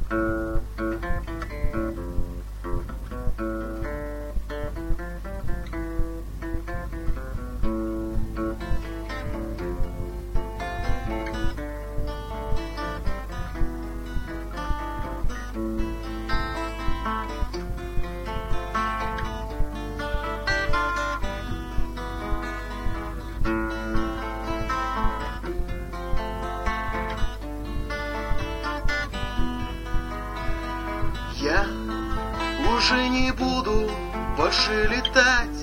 Я уже не буду больше летать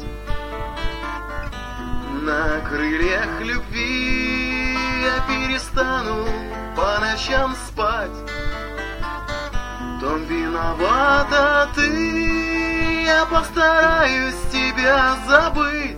на крыльях любви. Я перестану по ночам спать. В том виновата ты. Я постараюсь тебя забыть,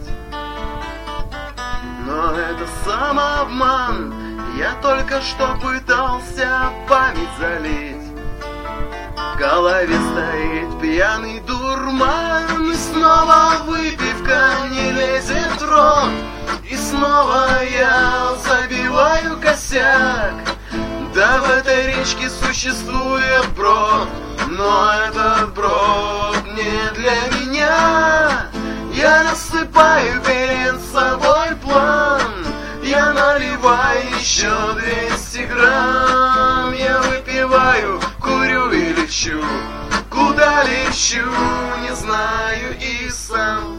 но это самообман. Я только что пытался память залить. В голове стоит пьяный дурман, и снова выпивка не лезет в рот, и снова я забиваю косяк. Да, в этой речке существует брод, но этот брод не для меня. Я рассыпаю перед собой план, я наливаю еще 200 грамм. Я выпиваю, курю и лечу. Куда лечу, не знаю и сам.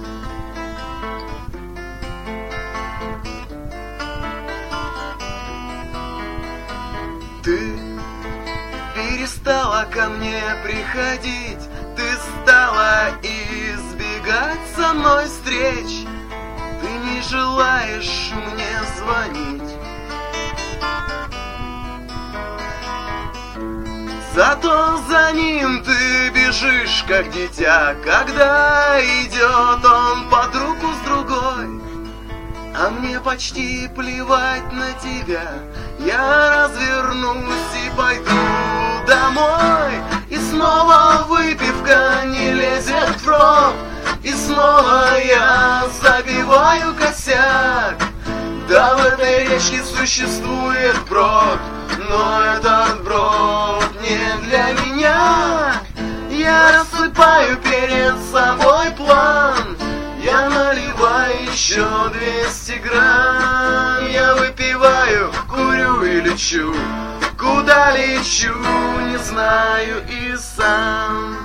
Ты перестала ко мне приходить, ты стала избегать со мной встреч. Ты не желаешь мне звонить. Зато за ним ты бежишь, как дитя, когда идет он под руку с другой. А мне почти плевать на тебя. Я развернусь и пойду домой. И снова выпивка не лезет в рот, и снова я забиваю косяк. Да, в этой речке существует брод, но этот брод не для меня. Я рассыпаю перед собой план, я наливаю еще 200 грамм. Я выпиваю, курю и лечу. Куда лечу, не знаю и сам.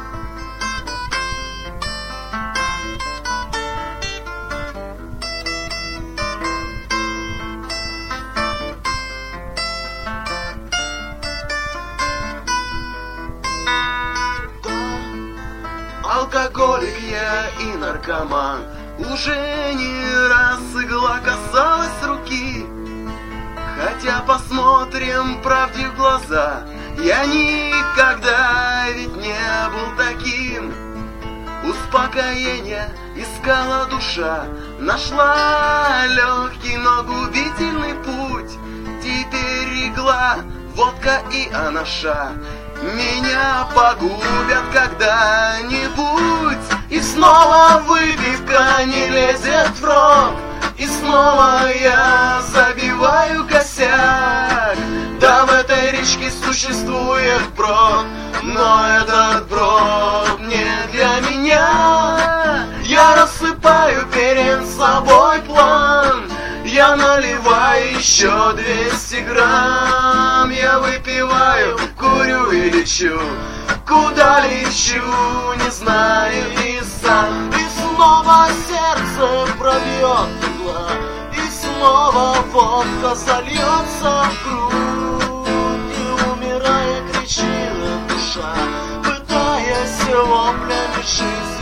Алкоголик я и наркоман. Уже не раз игла касалась руки. Хотя посмотрим правде в глаза, я никогда ведь не был таким. Успокоение искала душа, нашла легкий, но губительный путь. Теперь игла, водка и анаша меня погубят когда-нибудь. И снова выпивка не лезет в рот, и снова я забиваю косяк. Да, в этой речке существует брод, но этот брод не для меня. Я рассыпаю перед собой план, я наливаю еще 200 грамм. Я выпиваю, курю и лечу. Куда лечу, не знаю и сам. И снова сердце пробьет игла, и снова водка зальется в грудь. И умирая кричит душа, пытаясь воплями жизни